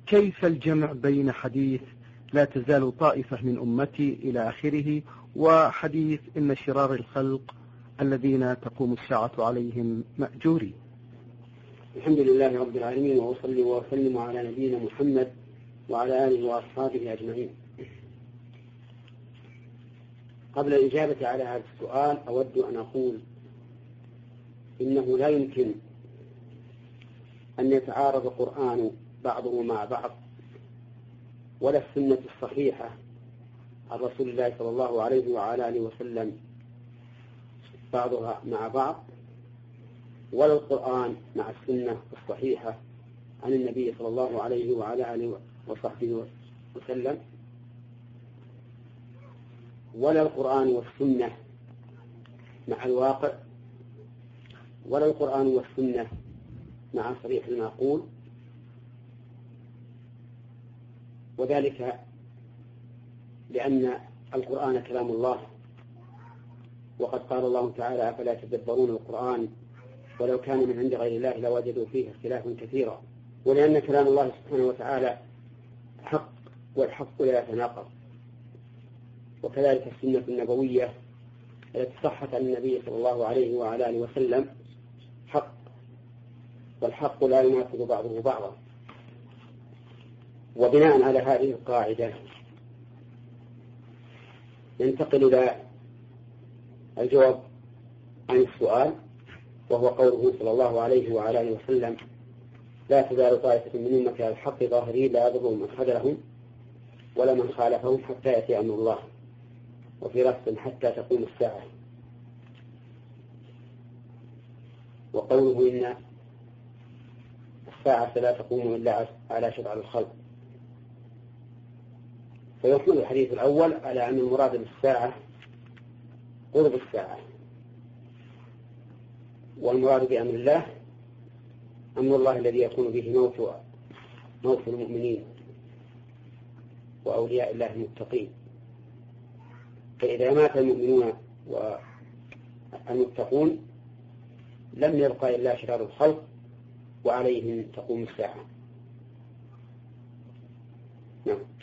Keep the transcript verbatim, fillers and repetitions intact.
كيف الجمع بين حديث لا تزال طائفة من أمتي إلى آخره وحديث إن شرار الخلق الذين تقوم الساعة عليهم مأجورين؟ الحمد لله رب العالمين، وأصلي وأسلم على نبينا محمد وعلى آله وأصحابه أجمعين. قبل الإجابة على هذا السؤال أود أن أقول إنه لا يمكن أن يتعارض القرآن بعضه مع بعض، ولا السنة الصحيحة عن رسول الله صلى الله عليه وعلى آله وسلم بعضها مع بعض، ولا القرآن مع السنة الصحيحة عن النبي صلى الله عليه وعلى آله وصحبه وسلم، ولا القرآن والسنة مع الواقع، ولا القرآن والسنة مع صريح المعقول. وذلك لأن القرآن كلام الله، وقد قال الله تعالى: أفلا يتدبرون القرآن ولو كان من عند غير الله لوجدوا فيه اختلافا كثيرا. ولأن كلام الله سبحانه وتعالى حق، والحق لا يتناقض. وكذلك السنة النبوية التي صحت عن النبي صلى الله عليه وعلى آله وسلم حق، والحق لا يناقض بعضه بعضا. وبناء على هذه القاعدة ننتقل إلى الجواب عن السؤال، وهو قوله صلى الله عليه وعلى آله وسلم: لا تزال طائفة من أمتي على الحق ظاهرين لا يضرهم من خذلهم ولا من خالفهم حتى يأتي أمر الله، وفي لفظ حتى تقوم الساعة. وقوله إن الساعة لا تقوم إلا على شرع الخلق، فيحمل الحديث الأول على أن المراد بالساعة قرب الساعة، والمراد بأمر الله أمر الله الذي يكون به موت موت المؤمنين وأولياء الله المتقين. فإذا مات المؤمنون والمتقون لم يبقى إلا شرار الخلق، وعليهم تقوم الساعة. نعم.